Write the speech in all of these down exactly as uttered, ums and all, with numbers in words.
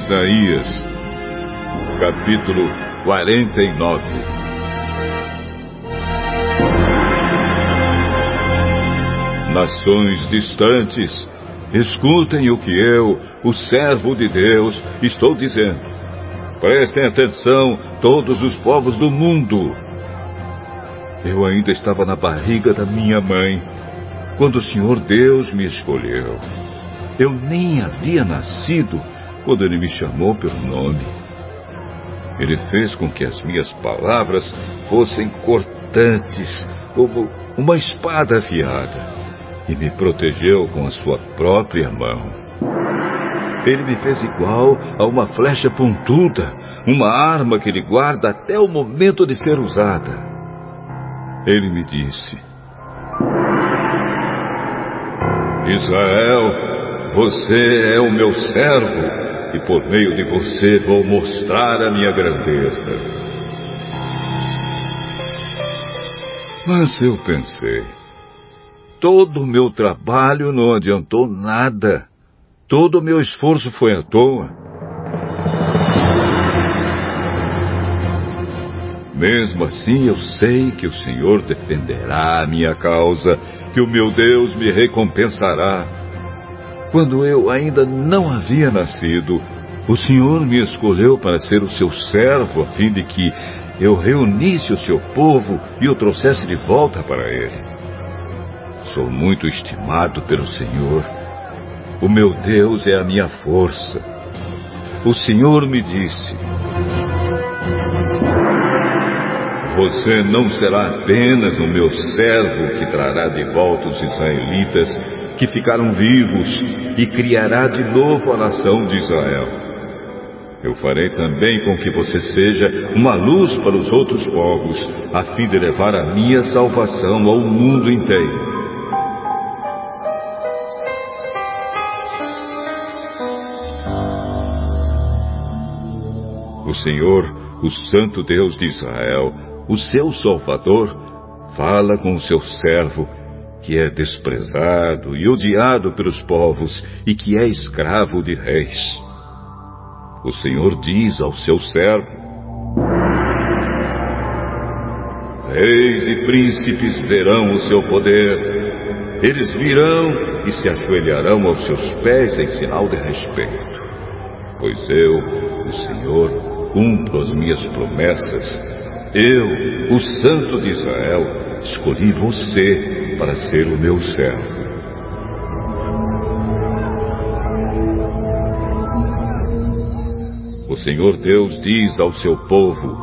Isaías, capítulo quarenta e nove. Nações distantes, escutem o que eu, o servo de Deus, estou dizendo. Prestem atenção, todos os povos do mundo. Eu ainda estava na barriga da minha mãe, quando o Senhor Deus me escolheu. Eu nem havia nascido quando Ele me chamou pelo nome. Ele fez com que as minhas palavras fossem cortantes, como uma espada afiada, e me protegeu com a sua própria mão. Ele me fez igual a uma flecha pontuda, uma arma que Ele guarda até o momento de ser usada. Ele me disse: Israel, você é o meu servo, e por meio de você vou mostrar a minha grandeza. Mas eu pensei, todo o meu trabalho não adiantou nada. Todo o meu esforço foi à toa. Mesmo assim, eu sei que o Senhor defenderá a minha causa, que o meu Deus me recompensará. Quando eu ainda não havia nascido, o Senhor me escolheu para ser o seu servo, a fim de que eu reunisse o seu povo e o trouxesse de volta para Ele. Sou muito estimado pelo Senhor. O meu Deus é a minha força. O Senhor me disse: você não será apenas o meu servo que trará de volta os israelitas que ficaram vivos e criará de novo a nação de Israel. Eu farei também com que você seja uma luz para os outros povos, a fim de levar a minha salvação ao mundo inteiro. O Senhor, o Santo Deus de Israel, o seu Salvador, fala com o seu servo, que é desprezado e odiado pelos povos e que é escravo de reis. O Senhor diz ao seu servo: reis e príncipes verão o seu poder. Eles virão e se ajoelharão aos seus pés em sinal de respeito. Pois eu, o Senhor, cumpro as minhas promessas. Eu, o Santo de Israel, escolhi você para ser o meu servo. O Senhor Deus diz ao seu povo: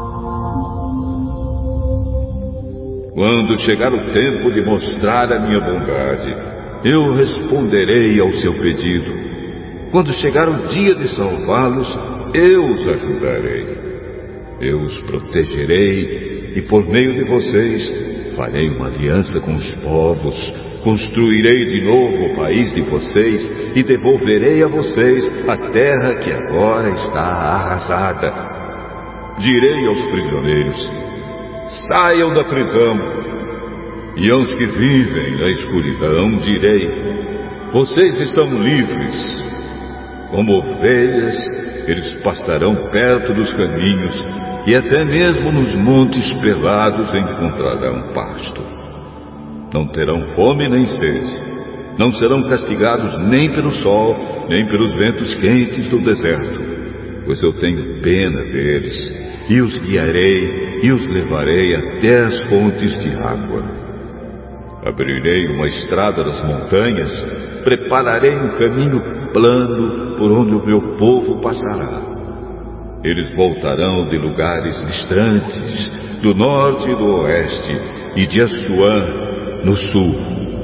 quando chegar o tempo de mostrar a minha bondade, eu responderei ao seu pedido. Quando chegar o dia de salvá-los, eu os ajudarei. Eu os protegerei e por meio de vocês farei uma aliança com os povos, construirei de novo o país de vocês e devolverei a vocês a terra que agora está arrasada. Direi aos prisioneiros: saiam da prisão. E aos que vivem na escuridão direi: vocês estão livres. Como ovelhas, eles pastarão perto dos caminhos e até mesmo nos montes pelados encontrarão pasto. Não terão fome nem sede. Não serão castigados nem pelo sol, nem pelos ventos quentes do deserto, pois eu tenho pena deles, e os guiarei e os levarei até as fontes de água. Abrirei uma estrada das montanhas, prepararei um caminho plano por onde o meu povo passará. Eles voltarão de lugares distantes, do norte e do oeste, e de Assuã, no sul.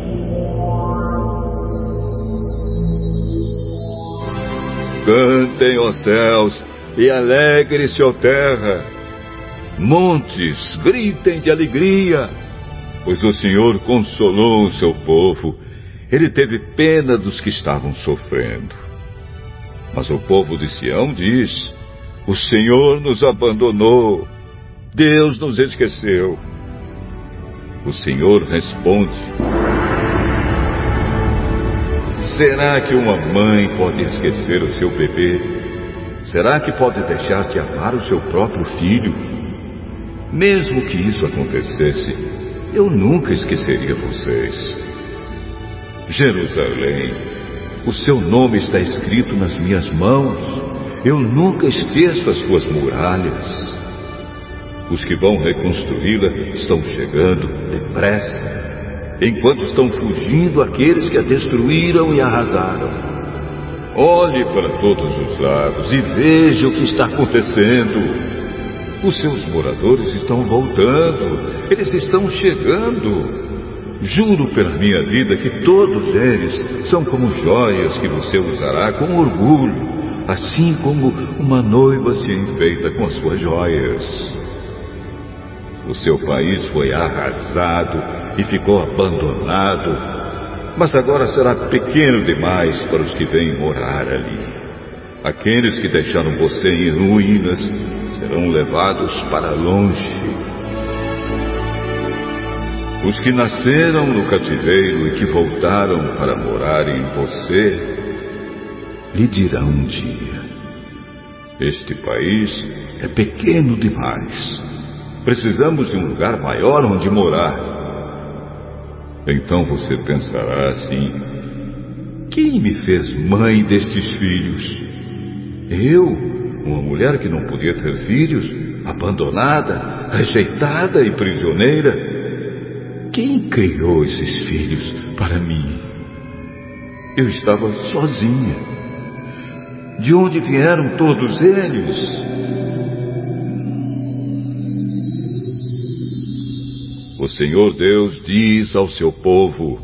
Cantem, ó céus, e alegre-se, ó terra. Montes, gritem de alegria, pois o Senhor consolou o seu povo. Ele teve pena dos que estavam sofrendo. Mas o povo de Sião diz: o Senhor nos abandonou, Deus nos esqueceu. O Senhor responde: será que uma mãe pode esquecer o seu bebê, será que pode deixar de amar o seu próprio filho? Mesmo que isso acontecesse, eu nunca esqueceria vocês. Jerusalém, o seu nome está escrito nas minhas mãos. Eu nunca esqueço as suas muralhas. Os que vão reconstruí-la estão chegando depressa, enquanto estão fugindo aqueles que a destruíram e arrasaram. Olhe para todos os lados e veja o que está acontecendo. Os seus moradores estão voltando. Eles estão chegando. Juro pela minha vida que todos eles são como joias que você usará com orgulho, assim como uma noiva se enfeita com as suas joias. O seu país foi arrasado e ficou abandonado, mas agora será pequeno demais para os que vêm morar ali. Aqueles que deixaram você em ruínas serão levados para longe. Os que nasceram no cativeiro e que voltaram para morar em você, lhe dirão um dia: este país é pequeno demais. Precisamos de um lugar maior onde morar. Então você pensará assim: quem me fez mãe destes filhos? Eu, uma mulher que não podia ter filhos, abandonada, rejeitada e prisioneira. Quem criou esses filhos para mim? Eu estava sozinha. De onde vieram todos eles? O Senhor Deus diz ao seu povo: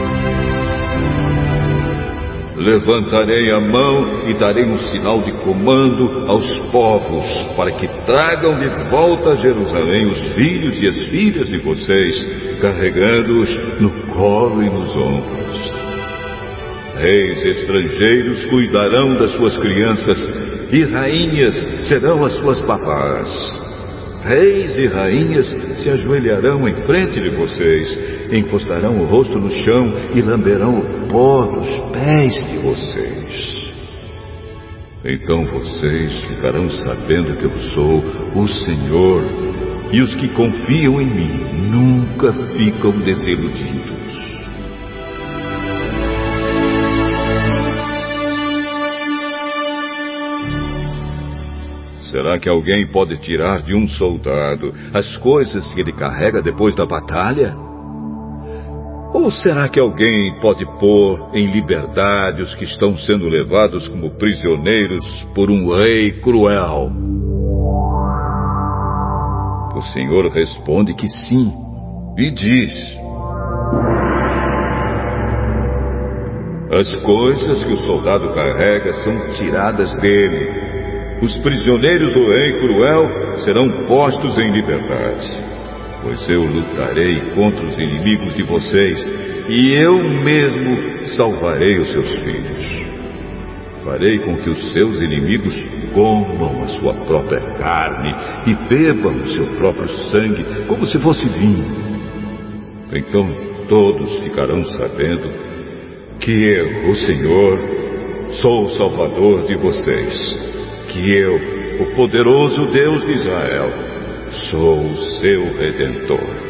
levantarei a mão e darei um sinal de comando aos povos, para que tragam de volta a Jerusalém os filhos e as filhas de vocês, carregando-os no colo e nos ombros. Reis estrangeiros cuidarão das suas crianças, e rainhas serão as suas babás. Reis e rainhas se ajoelharão em frente de vocês, encostarão o rosto no chão e lamberão o pó dos pés de vocês. Então vocês ficarão sabendo que eu sou o Senhor, e os que confiam em mim nunca ficam desiludidos. Será que alguém pode tirar de um soldado as coisas que ele carrega depois da batalha? Ou será que alguém pode pôr em liberdade os que estão sendo levados como prisioneiros por um rei cruel? O Senhor responde que sim, e diz: as coisas que o soldado carrega são tiradas dele. Os prisioneiros do rei cruel serão postos em liberdade, pois eu lutarei contra os inimigos de vocês, e eu mesmo salvarei os seus filhos. Farei com que os seus inimigos comam a sua própria carne e bebam o seu próprio sangue, como se fosse vinho. Então todos ficarão sabendo que eu, o Senhor, sou o Salvador de vocês. Que eu, o poderoso Deus de Israel, sou o seu Redentor.